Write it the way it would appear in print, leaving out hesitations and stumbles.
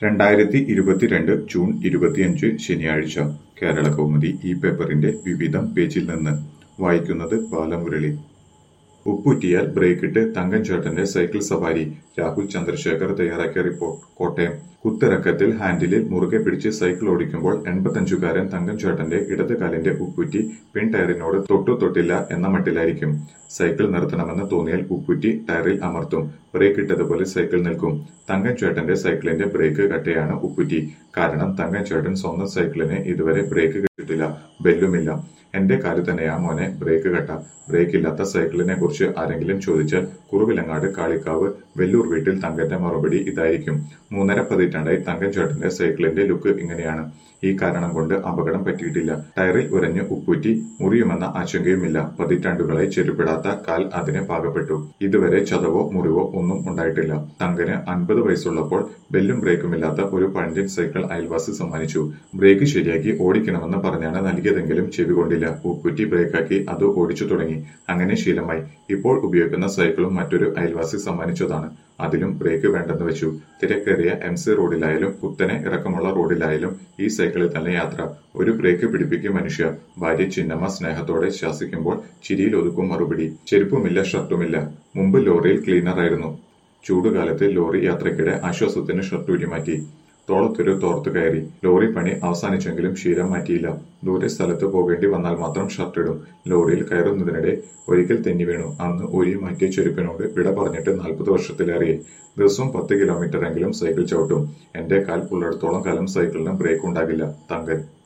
2022 June 25 ശനിയാഴ്ച കേരളകൗമുദി ഈ പേപ്പറിന്റെ വിവിധം പേജിൽ നിന്ന് വായിക്കുന്നത് ബാലമുരളി. ഉപ്പുറ്റിയാൽ ബ്രേക്കിട്ട് തങ്കംചേട്ടന്റെ സൈക്കിൾ സവാരി. രാഹുൽ ചന്ദ്രശേഖർ തയ്യാറാക്കിയ റിപ്പോർട്ട്. കോട്ടയം. കുത്തിറക്കത്തിൽ ഹാൻഡിലിൽ മുറുകെ പിടിച്ച് സൈക്കിൾ ഓടിക്കുമ്പോൾ 85-കാരൻ തങ്കംചേട്ടന്റെ ഇടത് കാലിന്റെ ഉപ്പുറ്റി പിൻ ടയറിനോട് തൊട്ടില്ല എന്ന മട്ടിലായിരിക്കും. സൈക്കിൾ നിർത്തണമെന്ന് തോന്നിയാൽ ഉപ്പുറ്റി ടയറിൽ അമർത്തും. ബ്രേക്ക് ഇട്ടതുപോലെ സൈക്കിൾ നിൽക്കും. തങ്കംചേട്ടന്റെ സൈക്കിളിന്റെ ബ്രേക്ക് കട്ടയാണ് ഉപ്പുറ്റി. കാരണം തങ്കംചേട്ടൻ സ്വന്തം സൈക്കിളിന് ഇതുവരെ ബ്രേക്ക് കിട്ടിയിട്ടില്ല, ബെല്ലുമില്ല. എന്റെ കാല് തന്നെയാ മോനെ ബ്രേക്ക് കട്ട. ബ്രേക്ക് ഇല്ലാത്ത സൈക്കിളിനെ കുറിച്ച് ആരെങ്കിലും ചോദിച്ചാൽ കുറുവിലങ്ങാട് കാളിക്കാവ് വെല്ലൂർ വീട്ടിൽ തങ്കന്റെ മറുപടി ഇതായിരിക്കും. 3.5 പതിറ്റാണ്ടായി തങ്കംചേട്ടന്റെ സൈക്കിളിന്റെ ലുക്ക് ഇങ്ങനെയാണ്. ഈ കാരണം കൊണ്ട് അപകടം പറ്റിയിട്ടില്ല. ടയറിൽ ഉരഞ്ഞ് ഉപ്പുറ്റി മുറിയുമെന്ന ആശങ്കയുമില്ല. പതിറ്റാണ്ടുകളായി ചെരുപ്പിടാത്ത കാൽ അതിന് പാകപ്പെട്ടു. ഇതുവരെ ചതവോ മുറിവോ ഒന്നും ഉണ്ടായിട്ടില്ല. തങ്കന് 50 വയസ്സുള്ളപ്പോൾ ബെല്ലും ബ്രേക്കുമില്ലാത്ത ഒരു പഴഞ്ചൻ സൈക്കിൾ അയൽവാസി സമ്മാനിച്ചു. ബ്രേക്ക് ശരിയാക്കി ഓടിക്കണമെന്ന് പറഞ്ഞാണ് നൽകിയതെങ്കിലും ചെവി കൊണ്ടില്ല. ഉപ്പുറ്റി ബ്രേക്കാക്കി അത് ഓടിച്ചു തുടങ്ങി. അങ്ങനെ ശീലമായി. ഇപ്പോൾ ഉപയോഗിക്കുന്ന സൈക്കിളും മറ്റൊരു അയൽവാസി സമ്മാനിച്ചതാണ്. അതിലും ബ്രേക്ക് വേണ്ടെന്ന് വെച്ചു. തിരക്കേറിയ MC റോഡിലായാലും കുത്തനെ ഇറക്കമുള്ള റോഡിലായാലും ഈ സൈക്കിളിൽ തന്നെ യാത്ര. ഒരു ബ്രേക്ക് പിടിപ്പിക്കും മനുഷ്യ. ഭാര്യ ചിന്നമ്മ സ്നേഹത്തോടെ ശാസിക്കുമ്പോൾ ചിരിയിൽ ഒതുക്കും മറുപടി. ചെരുപ്പുമില്ല, ഷർട്ടുമില്ല. മുമ്പ് ലോറിയിൽ ക്ലീനറായിരുന്നു. ചൂടുകാലത്ത് ലോറി യാത്രയ്ക്കിടെ ആശ്വാസത്തിന് ഷർട്ട് ഊരിമാറ്റി. തോളത്തൊരു തോർത്ത് കയറി. ലോറി പണി അവസാനിച്ചെങ്കിലും ശീലം മാറ്റിയില്ല. ദൂരെ സ്ഥലത്ത് പോകേണ്ടി വന്നാൽ മാത്രം ഷർട്ടിടും. ലോറിയിൽ കയറുന്നതിനിടെ ഒരിക്കൽ തെന്നി വീണു. അന്ന് ഊരി മാറ്റിയ ചെരുപ്പിനോട് വിട പറഞ്ഞിട്ട് 40 വർഷത്തിലേറെയായി. ദിവസവും 10 കിലോമീറ്ററെങ്കിലും സൈക്കിൾ ചവിട്ടും. എന്റെ കാൽ ഉള്ളിടത്തോളം കാലം സൈക്കിളിന് ബ്രേക്ക് ഉണ്ടാകില്ല. തങ്കൻ.